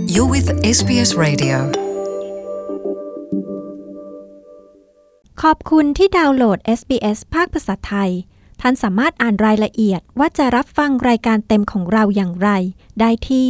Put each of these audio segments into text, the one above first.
You're with SBS Radio. ขอบคุณที่ดาวน์โหลด SBS ภาคภาษาไทยท่านสามารถอ่านรายละเอียดว่าจะรับฟังรายการเต็มของเราอย่างไรได้ที่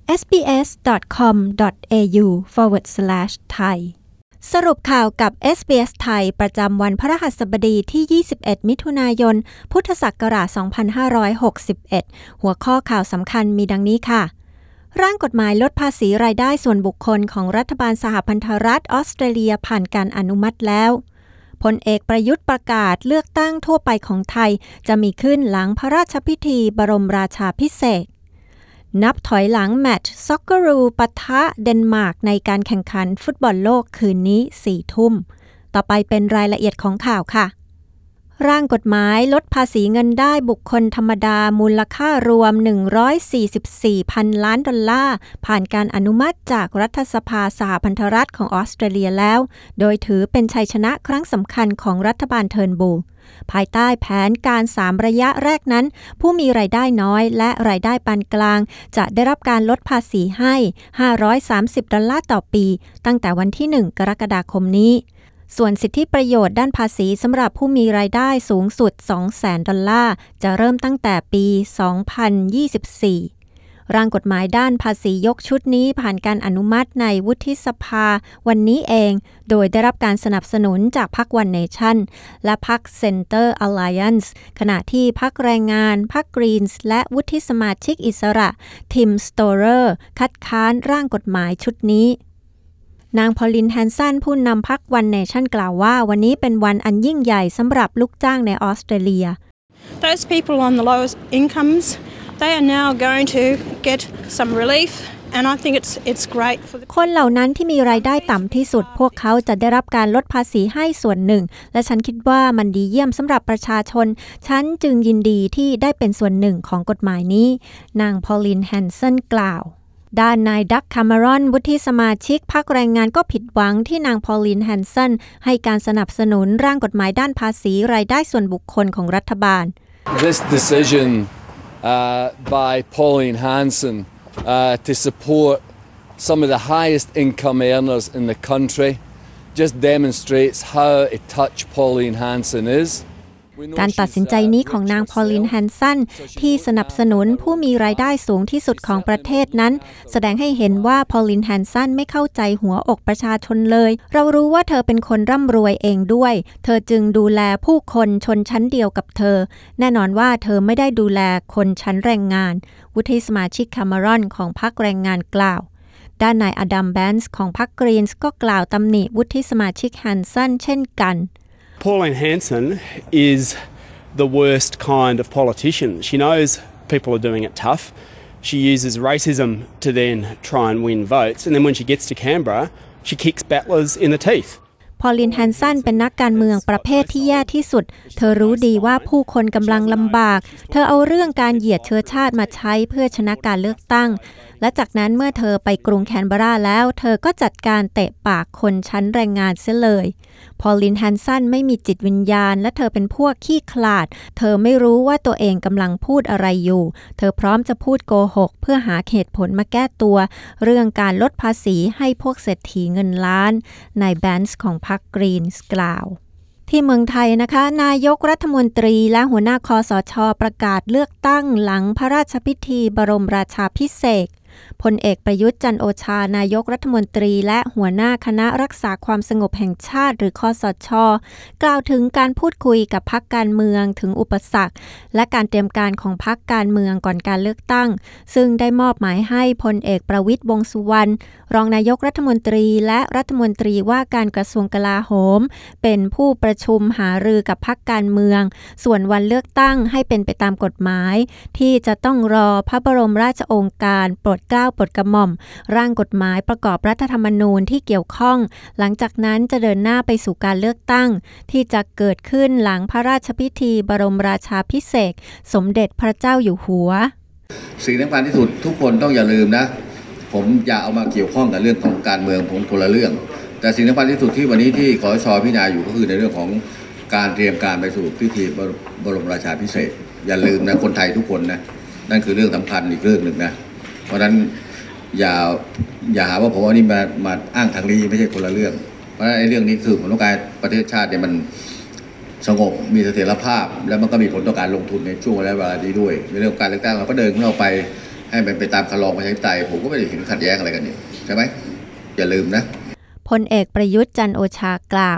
sbs.com.au/thai สรุปข่าวกับ SBS ไทยประจำวันพฤหัสบดีที่21มิถุนายนพุทธศักราช2561หัวข้อข่าวสำคัญมีดังนี้ค่ะร่างกฎหมายลดภาษีรายได้ส่วนบุคคลของรัฐบาลสหพันธรัฐออสเตรเลียผ่านการอนุมัติแล้วพลเอกประยุทธ์ประกาศเลือกตั้งทั่วไปของไทยจะมีขึ้นหลังพระราชพิธีบรมราชาภิเษกนับถอยหลังแมตช์ซ็อกเกอรูปะทะเดนมาร์กในการแข่งขันฟุตบอลโลกคืนนี้ 4 ทุ่มต่อไปเป็นรายละเอียดของข่าวค่ะร่างกฎหมายลดภาษีเงินได้บุคคลธรรมดามูลค่ารวม144,000 ล้านดอลลาร์ผ่านการอนุมัติจากรัฐสภาสหพันธรัฐของออสเตรเลียแล้วโดยถือเป็นชัยชนะครั้งสำคัญของรัฐบาลเทิร์นบูลภายใต้แผนการ3ระยะแรกนั้นผู้มีรายได้น้อยและรายได้ปานกลางจะได้รับการลดภาษีให้530ดอลลาร์ต่อปีตั้งแต่วันที่1กรกฎาคมนี้ส่วนสิทธิประโยชน์ด้านภาษีสำหรับผู้มีรายได้สูงสุด 200,000 ดอลลาร์จะเริ่มตั้งแต่ปี 2024 ร่างกฎหมายด้านภาษียกชุดนี้ผ่านการอนุมัติในวุฒิสภาวันนี้เองโดยได้รับการสนับสนุนจากพรรค One Nation และพรรค Center Alliance ขณะที่พรรคแรงงานพรรค Greens และวุฒิสมาชิกอิสระทิมสโตเรอร์คัดค้านร่างกฎหมายชุดนี้นางพอลินแฮนสันผู้นำพรรค One Nation กล่าวว่าวันนี้เป็นวันอันยิ่งใหญ่สำหรับลูกจ้างในออสเตรเลีย Those people on the lowest incomes, they are now going to get some relief and I think it's great for the คนเหล่านั้นที่มีรายได้ต่ำที่สุดพวกเขาจะได้รับการลดภาษีให้ส่วนหนึ่งและฉันคิดว่ามันดีเยี่ยมสำหรับประชาชนฉันจึงยินดีที่ได้เป็นส่วนหนึ่งของกฎหมายนี้นางพอลินแฮนสันกล่าวด้านนายดักคาเมรอนวุฒิสมาชิกพรรคแรงงานก็ผิดหวังที่นางพอลินแฮนสันให้การสนับสนุนร่างกฎหมายด้านภาษีรายได้ส่วนบุคคลของรัฐบาล This decision by Pauline Hanson to support some of the highest income earners in the country just demonstrates how in touch Pauline Hanson isการตัดสินใจนี้ของนางพอลินแฮนสันที่สนับสนุนผู้มีรายได้สูงที่สุดของประเทศนั้นแสดงให้เห็นว่าพอลินแฮนสันไม่เข้าใจหัวอกประชาชนเลยเรารู้ว่าเธอเป็นคนร่ำรวยเองด้วยเธอจึงดูแลผู้คนชนชั้นเดียวกับเธอแน่นอนว่าเธอไม่ได้ดูแลคนชั้นแรงงานวุฒิสมาชิกคาเมรอนของพรรคแรงงานกล่าวด้านนายอดัมแบนส์ของพรรคกรีนส์ก็กล่าวตำหนิวุฒิสมาชิกแฮนสันเช่นกัน Pauline Hanson is the worst kind of politician. She knows people are doing it tough. She uses racism to then try and win votes. And then when she gets to Canberra, she kicks battlers in the teeth. พอลินแฮนสันเป็นนักการเมืองประเภทที่แย่ที่สุดเธอรู้ดีว่าผู้คนกำลังลำบากเธอเอาเรื่องการเหยียดเชื้อชาติมาใช้เพื่อชนะการเลือกตั้งและจากนั้นเมื่อเธอไปกรุงแคนเบราแล้วเธอก็จัดการเตะปากคนชั้นแรงงานเสียเลยพอลินแฮนสันไม่มีจิตวิญญาณและเธอเป็นพวกขี้ขลาดเธอไม่รู้ว่าตัวเองกำลังพูดอะไรอยู่เธอพร้อมจะพูดโกหกเพื่อหาเหตุผลมาแก้ตัวเรื่องการลดภาษีให้พวกเศรษฐีเงินล้านนายแบนส์ของพรรคกรีนส์กล่าวที่เมืองไทยนะคะนายกรัฐมนตรีและหัวหน้าคสช.ประกาศเลือกตั้งหลังพระราชพิธีบรมราชาภิเษกพลเอกประยุทธ์จันทร์โอชานายกรัฐมนตรีและหัวหน้าคณะรักษาความสงบแห่งชาติหรือคสช.กล่าวถึงการพูดคุยกับพรรคการเมืองถึงอุปสรรคและการเตรียมการของพรรคการเมืองก่อนการเลือกตั้งซึ่งได้มอบหมายให้พลเอกประวิตรวงษ์สุวรรณรองนายกรัฐมนตรีและรัฐมนตรีว่าการกระทรวงกลาโหมเป็นผู้ประชุมหารือกับพรรคการเมืองส่วนวันเลือกตั้งให้เป็นไปตามกฎหมายที่จะต้องรอพระบรมราชโองการโปรดเกล้าโปรดกระหม่อมร่างกฎหมายประกอบรัฐธรรมนูญที่เกี่ยวข้องหลังจากนั้นจะเดินหน้าไปสู่การเลือกตั้งที่จะเกิดขึ้นหลังพระราชพิธีบรมราชาภิเษกสมเด็จพระเจ้าอยู่หัวสิ่งสำคัญที่สุดทุกคนต้องอย่าลืมนะผมอย่าเอามาเกี่ยวข้องกับเรื่องของการเมืองผมคนละเรื่องแต่สิ่งสำคัญที่สุดที่วันนี้ที่คสช.พิจารณาอยู่ก็คือในเรื่องของการเตรียมการไปสู่พิธีบรมราชาภิเษกอย่าลืมนะคนไทยทุกคนนะนั่นคือเรื่องสำคัญอีกเรื่องหนึ่งนะเพราะฉะนั้นอย่าหาว่าผมเอานี่มาอ้างทางนี้ไม่ใช่คนละเรื่องเพราะฉะนั้นไอ้เรื่องนี้คือผมต้องการประเทศชาติเนี่ยมันสงบมีเสถียรภาพแล้วมันก็มีผลต่อการลงทุนในช่วงเวลานี้ด้วยในเรื่องการเลือกตั้งเราก็เดินของเราไปให้มันไปตามคำร้องประชาธิปไตยผมก็ไม่ได้เห็นขัดแย้งอะไรกันนี่ใช่ไหมอย่าลืมนะพลเอกประยุทธ์จันทร์โอชากล่าว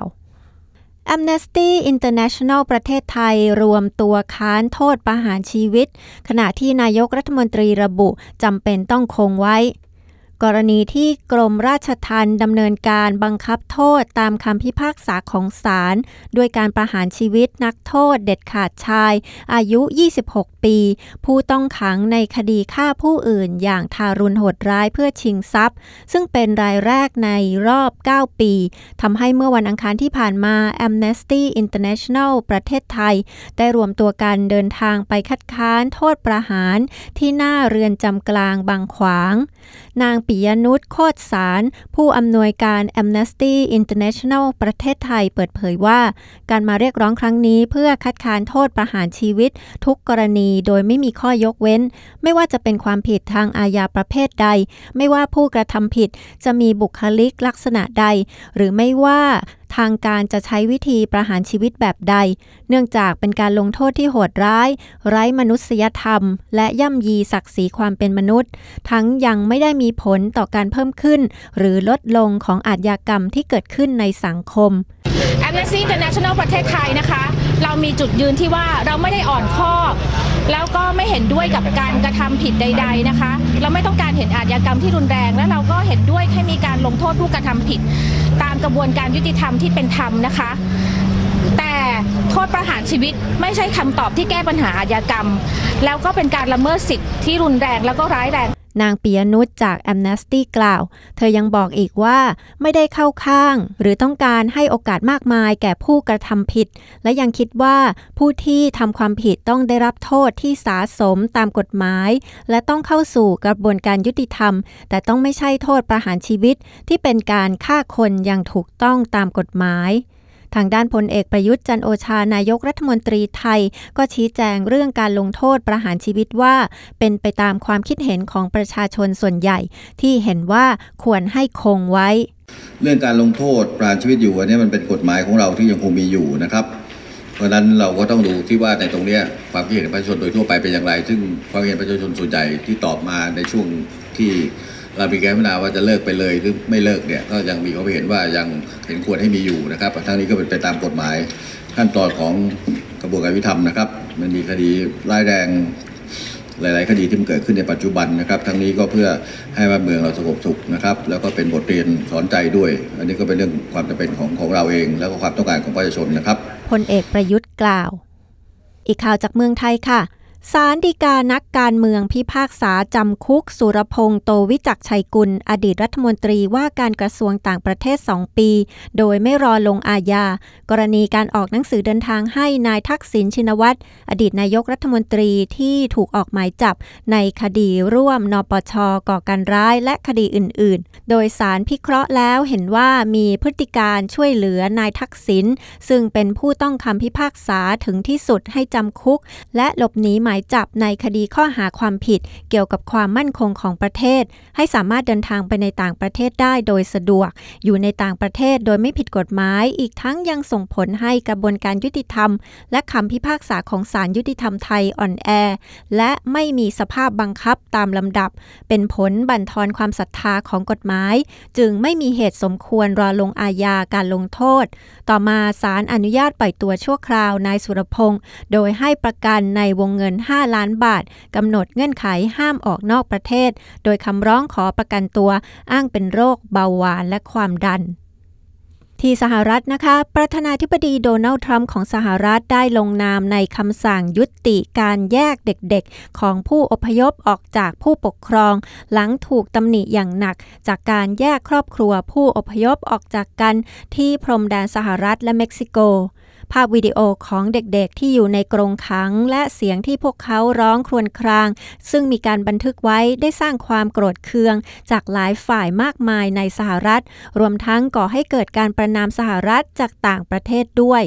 Amnesty International ประเทศไทยรวมตัวค้านโทษประหารชีวิตขณะที่นายกรัฐมนตรีระบุจำเป็นต้องคงไว้กรณีที่กรมราชทัณฑ์ดำเนินการบังคับโทษตามคำพิพากษาของศาลด้วยการประหารชีวิตนักโทษเด็ดขาดชายอายุ26ปีผู้ต้องขังในคดีฆ่าผู้อื่นอย่างทารุณโหดร้ายเพื่อชิงทรัพย์ซึ่งเป็นรายแรกในรอบ9ปีทำให้เมื่อวันอังคารที่ผ่านมา Amnesty International ประเทศไทยได้รวมตัวกันเดินทางไปคัดค้านโทษประหารที่หน้าเรือนจำกลางบางขวางนางปิยนุชโคตรสารผู้อำนวยการ Amnesty International ประเทศไทยเปิดเผยว่าการมาเรียกร้องครั้งนี้เพื่อคัดค้านโทษประหารชีวิตทุกกรณีโดยไม่มีข้อยกเว้นไม่ว่าจะเป็นความผิดทางอาญาประเภทใดไม่ว่าผู้กระทำผิดจะมีบุคลิกลักษณะใดหรือไม่ว่าทางการจะใช้วิธีประหารชีวิตแบบใดเนื่องจากเป็นการลงโทษที่โหดร้ายไร้มนุษยธรรมและย่ำยีศักดิ์ศรีความเป็นมนุษย์ทั้งยังไม่ได้มีผลต่อการเพิ่มขึ้นหรือลดลงของอาชญากรรมที่เกิดขึ้นในสังคม Amnesty International ประเทศไทยนะคะเรามีจุดยืนที่ว่าเราไม่ได้อ่อนข้อแล้วก็ไม่เห็นด้วยกับการกระทำผิดใดๆนะคะเราไม่ต้องการเห็นอาชญากรรมที่รุนแรงและเราก็เห็นด้วยให้มีการลงโทษผู้กระทำผิดตามกระบวนการยุติธรรมที่เป็นธรรมนะคะแต่โทษประหารชีวิตไม่ใช่คำตอบที่แก้ปัญหาอาชญากรรมแล้วก็เป็นการละเมิดสิทธิที่รุนแรงแล้วก็ร้ายแรงนางปิยนุชจาก Amnesty กล่าวเธอยังบอกอีกว่าไม่ได้เข้าข้างหรือต้องการให้โอกาสมากมายแก่ผู้กระทำผิดและยังคิดว่าผู้ที่ทำความผิดต้องได้รับโทษที่สาสมตามกฎหมายและต้องเข้าสู่กระบวนการยุติธรรมแต่ต้องไม่ใช่โทษประหารชีวิตที่เป็นการฆ่าคนอย่างถูกต้องตามกฎหมายทางด้านพลเอกประยุทธ์จันทร์โอชานายกรัฐมนตรีไทยก็ชี้แจงเรื่องการลงโทษประหารชีวิตว่าเป็นไปตามความคิดเห็นของประชาชนส่วนใหญ่ที่เห็นว่าควรให้คงไว้เรื่องการลงโทษประหารชีวิตอยู่อันนี้มันเป็นกฎหมายของเราที่ยังคงมีอยู่นะครับเพราะฉะนั้นเราก็ต้องดูที่ว่าในตรงนี้ความคิดเห็นประชาชนโดยทั่วไปเป็นอย่างไรซึ่งความคิดเห็นประชาชนส่วนใหญ่ที่ตอบมาในช่วงที่เรามีการพิจารณาว่าจะเลิกไปเลยหรือไม่เลิกเนี่ยก็ยังมีความเห็นว่ายังเห็นควรให้มีอยู่นะครับทั้งนี้ก็เป็นไปตามกฎหมายขั้นตอนของกระบวนการยุติธรรมนะครับมันมีคดีร้ายแรงหลายๆคดีที่มันเกิดขึ้นในปัจจุบันนะครับทั้งนี้ก็เพื่อให้บ้านเมืองเราสงบสุขนะครับแล้วก็เป็นบทเรียนสอนใจด้วยอันนี้ก็เป็นเรื่องความจำเป็นของเราเองแล้วก็ความต้องการของประชาชนนะครับพลเอกประยุทธ์กล่าวอีกข่าวจากเมืองไทยค่ะศาลฎีกานักการเมืองพิพากษาจำคุกสุรพงษ์โตวิจักรชัยกุลอดีตรัฐมนตรีว่าการกระทรวงต่างประเทศ2ปีโดยไม่รอลงอาญากรณีการออกหนังสือเดินทางให้นายทักษิณชินวัตรอดีตนายกรัฐมนตรีที่ถูกออกหมายจับในคดีร่วมนปช.ก่อการร้ายและคดีอื่นๆโดยศาลพิเคราะห์แล้วเห็นว่ามีพฤติการช่วยเหลือนายทักษิณซึ่งเป็นผู้ต้องคำพิพากษาถึงที่สุดให้จำคุกและหลบหนีหมายจับในคดีข้อหาความผิดเกี่ยวกับความมั่นคงของประเทศให้สามารถเดินทางไปในต่างประเทศได้โดยสะดวกอยู่ในต่างประเทศโดยไม่ผิดกฎหมายอีกทั้งยังส่งผลให้กระบวนการยุติธรรมและคำพิพากษาของศาลยุติธรรมไทยอ่อนแอและไม่มีสภาพบังคับตามลำดับเป็นผลบั่นทอนความศรัทธาของกฎหมายจึงไม่มีเหตุสมควรรอลงอาญาการลงโทษต่อมาศาลอนุญาตปล่อยตัวชั่วคราวนายสุรพงษ์โดยให้ประกันในวงเงิน5 ล้านบาทกำหนดเงื่อนไขห้ามออกนอกประเทศโดยคำร้องขอประกันตัวอ้างเป็นโรคเบาหวานและความดันที่สหรัฐนะคะประธานาธิบดีโดนัลด์ทรัมป์ของสหรัฐได้ลงนามในคำสั่งยุติการแยกเด็กๆของผู้อพยพออกจากผู้ปกครองหลังถูกตำหนิอย่างหนักจากการแยกครอบครัวผู้อพยพออกจากกันที่พรมแดนสหรัฐและเม็กซิโกภาพวิดีโอของเด็กๆที่อยู่ในกรงขังและเสียงที่พวกเขาร้องครวญครางซึ่งมีการบันทึกไว้ได้สร้างความโกรธเคืองจากหลายฝ่ายมากมายในสหรัฐรวมทั้งก่อให้เกิดการประณามสหรัฐจากต่างประเทศด้วย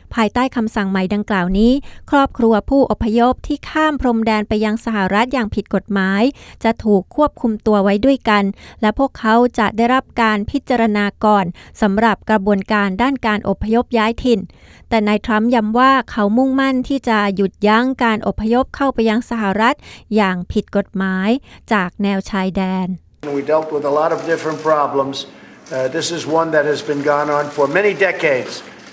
ภายใต้คำสั่งใหม่ดังกล่าวนี้ครอบครัวผู้อพยพที่ข้ามพรมแดนไปยังสหรัฐอย่างผิดกฎหมายจะถูกควบคุมตัวไว้ด้วยกันและพวกเขาจะได้รับการพิจารณาก่อนสำหรับกระบวนการด้านการอพยพย้ายถิ่นแต่นายทรัมป์ย้ำว่าเขามุ่งมั่นที่จะหยุดยั้งการอพยพเข้าไปยังสหรัฐอย่างผิดกฎหมายจากแนวชายแดน We dealt with a lot of different problems. This is one that has been gone on for many decades.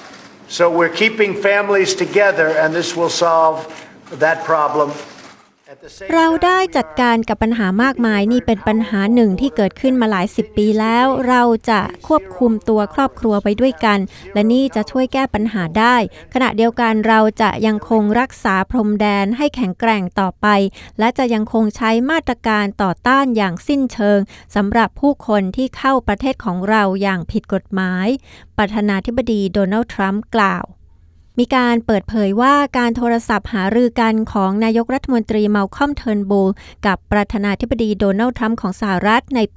So we're keeping families together, and this will solve that problem. เราได้จัดการกับปัญหามากมายนี่เป็นปัญหาหนึ่งที่เกิดขึ้นมาหลายสิบปีแล้วเราจะควบคุมตัวครอบครัวไปด้วยกันและนี่จะช่วยแก้ปัญหาได้ขณะเดียวกันเราจะยังคงรักษาพรมแดนให้แข็งแกร่งต่อไปและจะยังคงใช้มาตรการต่อต้านอย่างสิ้นเชิงสำหรับผู้คนที่เข้าประเทศของเราอย่างผิดกฎหมายประธานาธิบดีโดนัลด์ทรัมป์กล่าวมีการเปิดเผยว่าการโทรศัพท์หารือกันของนายกรัฐมนตรีมัลคอมเทิร์นบูลกับประธานาธิบดีโดนัลด์ทรัมป์ของสหรัฐในปี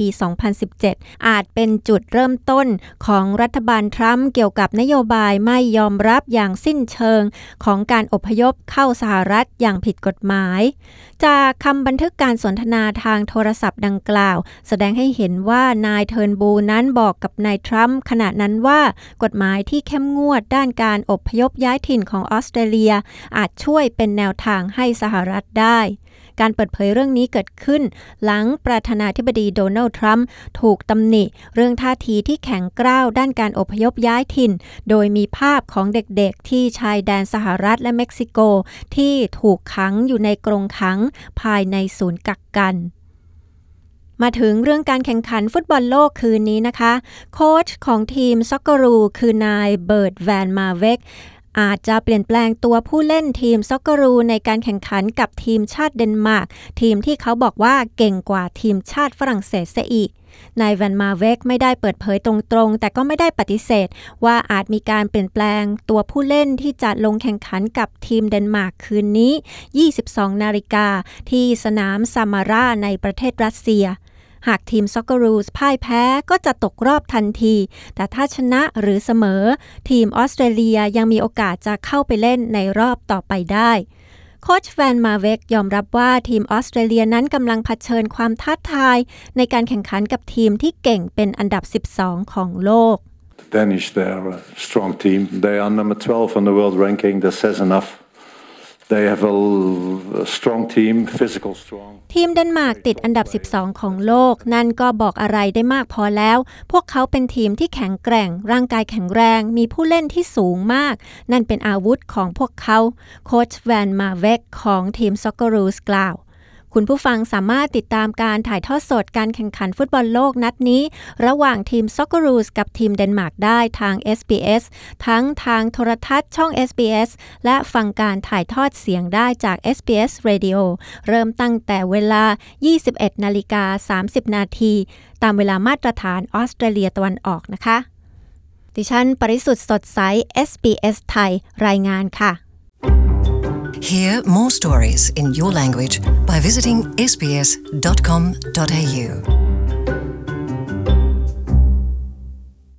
2017 อาจเป็นจุดเริ่มต้นของรัฐบาลทรัมป์เกี่ยวกับนโยบายไม่ยอมรับอย่างสิ้นเชิงของการอพยพเข้าสหรัฐอย่างผิดกฎหมายจากคำบันทึกการสนทนาทางโทรศัพท์ดังกล่าวแสดงให้เห็นว่านายเทิร์นบูลนั้นบอกกับนายทรัมป์ขณะนั้นว่ากฎหมายที่เข้มงวดด้านการอพยพย้ายถิ่นของออสเตรเลียอาจช่วยเป็นแนวทางให้สหรัฐได้การเปิดเผยเรื่องนี้เกิดขึ้นหลังประธานาธิบดีโดนัลด์ทรัมป์ถูกตำหนิเรื่องท่าทีที่แข็งกร้าวด้านการอพยพย้ายถิ่นโดยมีภาพของเด็กๆที่ชายแดนสหรัฐและเม็กซิโกที่ถูกขังอยู่ในกรงขังภายในศูนย์กักกันมาถึงเรื่องการแข่งขันฟุตบอลโลกคืนนี้นะคะโค้ชของทีมซ็อกเกอรูคือนายเบิร์ตแวนมาเวกอาจจะเปลี่ยนแปลงตัวผู้เล่นทีมซ็อกเกอรูในการแข่งขันกับทีมชาติเดนมาร์กทีมที่เขาบอกว่าเก่งกว่าทีมชาติฝรั่งเศสเสียอีกนายแวนมาเวกไม่ได้เปิดเผยตรงๆแต่ก็ไม่ได้ปฏิเสธว่าอาจมีการเปลี่ยนแปลงตัวผู้เล่นที่จะลงแข่งขันกับทีมเดนมาร์กคืนนี้ 22 นาฬิกาที่สนามซามาราในประเทศรัสเซียหากทีมซ็อกเกอรูสพ่ายแพ้ก็จะตกรอบทันทีแต่ถ้าชนะหรือเสมอทีมออสเตรเลียยังมีโอกาสจะเข้าไปเล่นในรอบต่อไปได้โค้ชแวนมาเวกยอมรับว่าทีมออสเตรเลียนั้นกำลังเผชิญความท้าทายในการแข่งขันกับทีมที่เก่งเป็นอันดับ 12 ของโลก The Danish, they are a strong team. They are number 12 on the world ranking. That says enough.They have a strong team, physical strong. ทีมเดนมาร์กติดอันดับ 12 ของโลกนั่นก็บอกอะไรได้มากพอแล้วพวกเขาเป็นทีมที่แข็งแกร่งร่างกายแข็งแรงมีผู้เล่นที่สูงมากนั่นเป็นอาวุธของพวกเขาโค้ชแวนมาเวกของทีมซ็อกเกอรูสกล่าวคุณผู้ฟังสามารถติดตามการถ่ายทอดสดการแข่งขันฟุตบอลโลกนัดนี้ระหว่างทีมซ็อกเกอรูสกับทีมเดนมาร์กได้ทาง SBS ทั้งทางโทรทัศน์ช่อง SBS และฟังการถ่ายทอดเสียงได้จาก SBS Radio เริ่มตั้งแต่เวลา 21:30 นาทีตามเวลามาตรฐานออสเตรเลียตะวันออกนะคะดิฉันปริสุทธิ์สดใส SBS ไทยรายงานค่ะ Hear more stories in your language by visiting sbs.com.au.